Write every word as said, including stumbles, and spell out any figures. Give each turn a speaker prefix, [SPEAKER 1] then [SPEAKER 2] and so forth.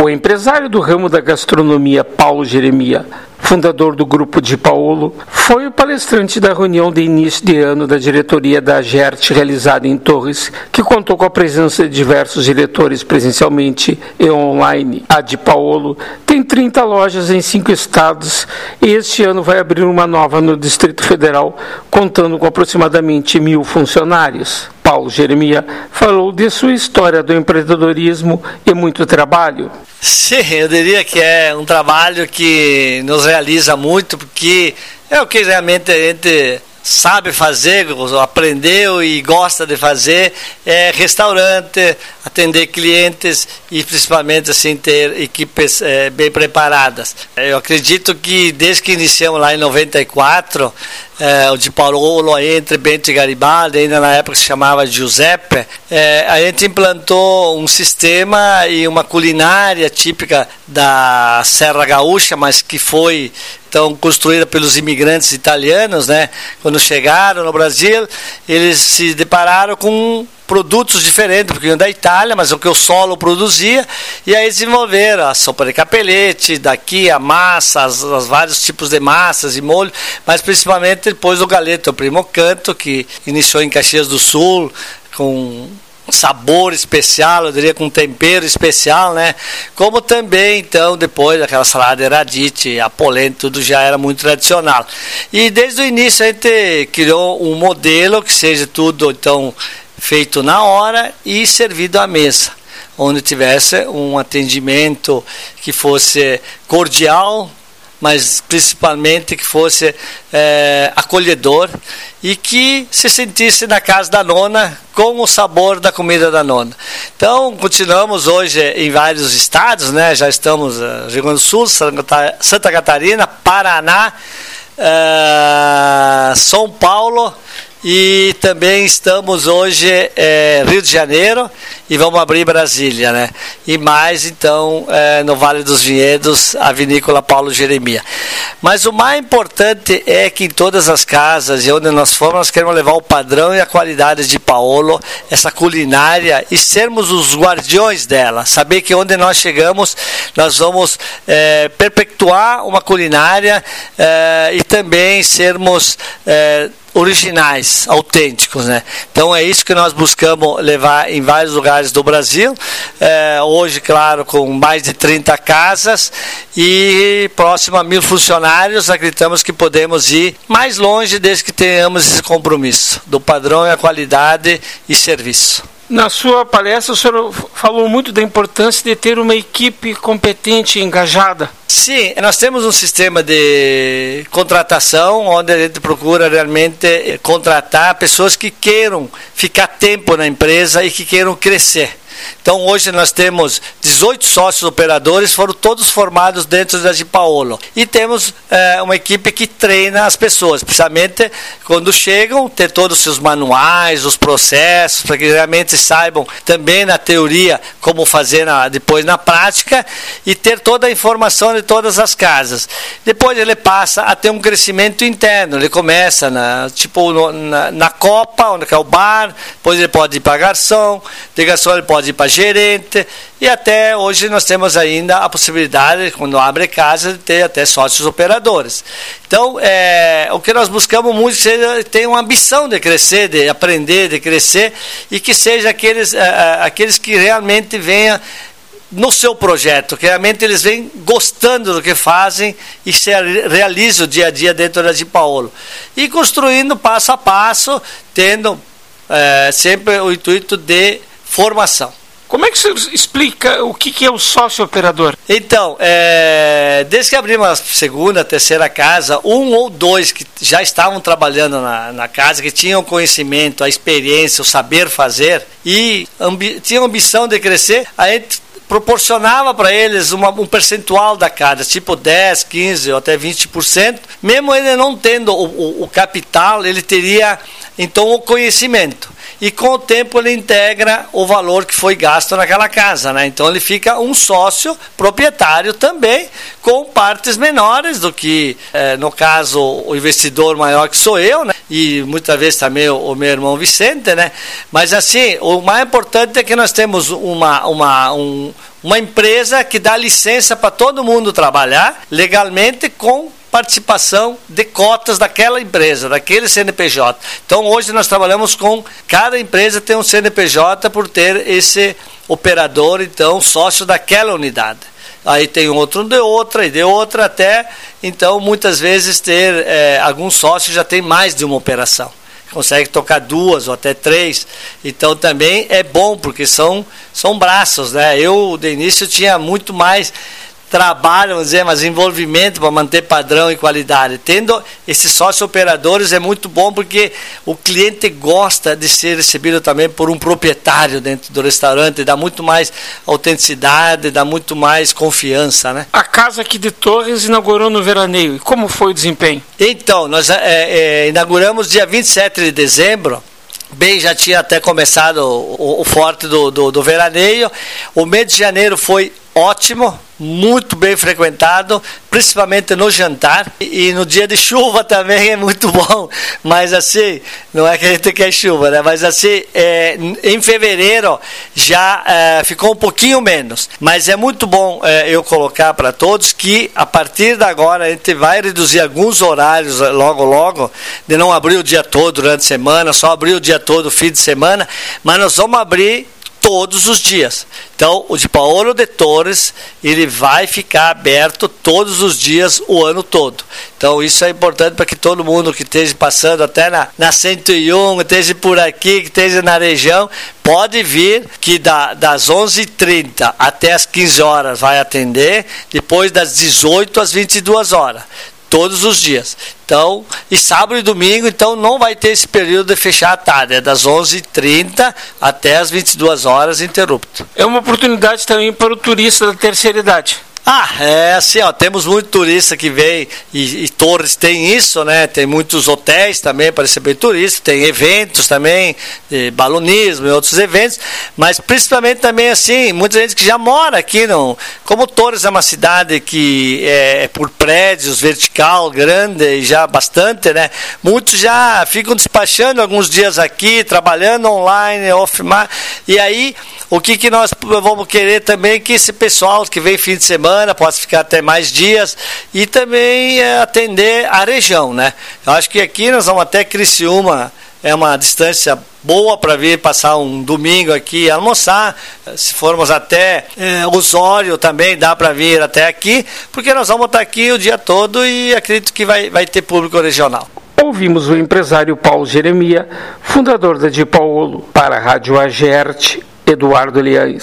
[SPEAKER 1] O empresário do ramo da gastronomia, Paulo Jeremia, fundador do Grupo de Paolo, foi o palestrante da reunião de início de ano da diretoria da Agerte, realizada em Torres, que contou com a presença de diversos diretores presencialmente e online. A de Paolo tem trinta lojas em cinco estados e este ano vai abrir uma nova no Distrito Federal, contando com aproximadamente mil funcionários. Paulo Jeremia falou de sua história do empreendedorismo e muito trabalho.
[SPEAKER 2] Sim, eu diria que é um trabalho que nos realiza muito, porque é o que realmente a gente sabe fazer, aprendeu e gosta de fazer, é restaurante, atender clientes e principalmente assim ter equipes é, bem preparadas. Eu acredito que desde que iniciamos lá em noventa e quatro, é, o de Paolo, entre Bento e Garibaldi, ainda na época se chamava Giuseppe, é, a gente implantou um sistema e uma culinária típica da Serra Gaúcha, mas que foi então construída pelos imigrantes italianos, né? Quando chegaram no Brasil, eles se depararam com produtos diferentes, porque iam da Itália, mas o que o solo produzia, e aí desenvolveram a sopa de capelete, daqui a massa, as, as vários tipos de massas e molho, mas principalmente depois o galeto, o Primo Canto, que iniciou em Caxias do Sul, com sabor especial, eu diria com tempero especial, né? Como também, então, depois aquela salada Eradite, a polenta, tudo já era muito tradicional. E desde o início a gente criou um modelo que seja tudo, então, feito na hora e servido à mesa, onde tivesse um atendimento que fosse cordial, mas principalmente que fosse é, acolhedor e que se sentisse na casa da nona com o sabor da comida da nona. Então, continuamos hoje em vários estados, né? Já estamos no Rio Grande do Sul, Santa Catarina, Paraná, uh, São Paulo, e também estamos hoje é, Rio de Janeiro e vamos abrir Brasília, né? E mais então é, no Vale dos Vinhedos, a vinícola Paulo Jeremia. Mas o mais importante é que em todas as casas e onde nós formos, nós queremos levar o padrão e a qualidade de Paolo, essa culinária, e sermos os guardiões dela. Saber que onde nós chegamos, nós vamos é, perpetuar uma culinária é, e também sermos é, originais, autênticos, né? Então é isso que nós buscamos levar em vários lugares do Brasil, é, hoje, claro, com mais de trinta casas e próximo a mil funcionários. Acreditamos que podemos ir mais longe desde que tenhamos esse compromisso do padrão e a qualidade e serviço.
[SPEAKER 1] Na sua palestra, o senhor falou muito da importância de ter uma equipe competente e engajada.
[SPEAKER 2] Sim, nós temos um sistema de contratação onde a gente procura realmente contratar pessoas que queiram ficar tempo na empresa e que queiram crescer. Então hoje nós temos dezoito sócios operadores, foram todos formados dentro da de Paolo. E temos é, uma equipe que treina as pessoas, precisamente quando chegam, ter todos os seus manuais, os processos, para que realmente saibam também na teoria como fazer na, depois na prática e ter toda a informação de todas as casas. Depois ele passa a ter um crescimento interno, ele começa na, tipo, no, na, na Copa, onde é o bar, depois ele pode ir para garçom, de garçom ele pode ir para gerente, e até hoje nós temos ainda a possibilidade, quando abre casa, de ter até sócios operadores. Então, é, o que nós buscamos muito é que tenha uma ambição de crescer, de aprender, de crescer, e que seja aqueles, é, aqueles que realmente venham no seu projeto, que realmente eles vêm gostando do que fazem e se realizam o dia a dia dentro da de Paolo. E construindo passo a passo, tendo é, sempre o intuito de formação.
[SPEAKER 1] Como é que você explica o que é o sócio operador?
[SPEAKER 2] Então, é, desde que abrimos a segunda, terceira casa, um ou dois que já estavam trabalhando na, na casa, que tinham conhecimento, a experiência, o saber fazer e ambi, tinham ambição de crescer, a gente proporcionava para eles uma, um percentual da casa, tipo dez, quinze ou até vinte por cento, mesmo ele não tendo o, o, o capital, ele teria então o conhecimento. E com o tempo ele integra o valor que foi gasto naquela casa, né? Então ele fica um sócio proprietário também, com partes menores do que, eh, no caso, o investidor maior que sou eu, né? E muitas vezes também o, o meu irmão Vicente, né? Mas assim, o mais importante é que nós temos uma, uma, um, uma empresa que dá licença para todo mundo trabalhar legalmente com participação de cotas daquela empresa, daquele C N P J. Então hoje nós trabalhamos com, cada empresa tem um C N P J por ter esse operador, então sócio daquela unidade. Aí tem outro de outra e de outra até, então muitas vezes ter, é, alguns sócios já tem mais de uma operação. Consegue tocar duas ou até três, então também é bom, porque são, são braços, né? Eu, de início, tinha muito mais trabalho, vamos dizer, mas envolvimento para manter padrão e qualidade. Tendo esses sócios operadores é muito bom, porque o cliente gosta de ser recebido também por um proprietário dentro do restaurante, dá muito mais autenticidade, dá muito mais confiança, né?
[SPEAKER 1] A casa aqui de Torres inaugurou no veraneio. E como foi o desempenho?
[SPEAKER 2] Então, nós é, é, inauguramos dia vinte e sete de dezembro. Bem, já tinha até começado o, o forte do, do, do veraneio. O mês de janeiro foi ótimo, muito bem frequentado, principalmente no jantar, e, e no dia de chuva também é muito bom, mas assim, não é que a gente quer chuva, né? Mas assim, é, em fevereiro já é, ficou um pouquinho menos, mas é muito bom é, eu colocar para todos que a partir de agora a gente vai reduzir alguns horários logo logo, de não abrir o dia todo durante a semana, só abrir o dia todo fim de semana, mas nós vamos abrir todos os dias. Então, o de Paulo de Torres, ele vai ficar aberto todos os dias, o ano todo. Então, isso é importante para que todo mundo que esteja passando até na, na cento e um, esteja por aqui, que esteja na região, pode vir, que da, das onze e trinta até as quinze horas vai atender, depois das dezoito às vinte e duas horas. Todos os dias. Então, e sábado e domingo, então não vai ter esse período de fechar à tarde, é das onze e trinta até as vinte e duas horas interrupto.
[SPEAKER 1] É uma oportunidade também para o turista da terceira idade.
[SPEAKER 2] Ah, é assim, ó, temos muito turista que vem, e, e Torres tem isso, né? Tem muitos hotéis também para receber turistas, tem eventos também, de balonismo e outros eventos, mas principalmente também assim, muita gente que já mora aqui, não, como Torres é uma cidade que é por prédios, vertical, grande e já bastante, né? Muitos já ficam despachando alguns dias aqui, trabalhando online, off-mar, e aí o que, que nós vamos querer também é que esse pessoal que vem fim de semana possa ficar até mais dias e também é, atender a região, né? Eu acho que aqui nós vamos até Criciúma, é uma distância boa para vir passar um domingo aqui e almoçar. Se formos até é, Osório também dá para vir até aqui, porque nós vamos estar aqui o dia todo e acredito que vai, vai ter público regional.
[SPEAKER 1] Ouvimos o empresário Paulo Jeremia, fundador da Di Paolo, para a Rádio Agerte, Eduardo Liães.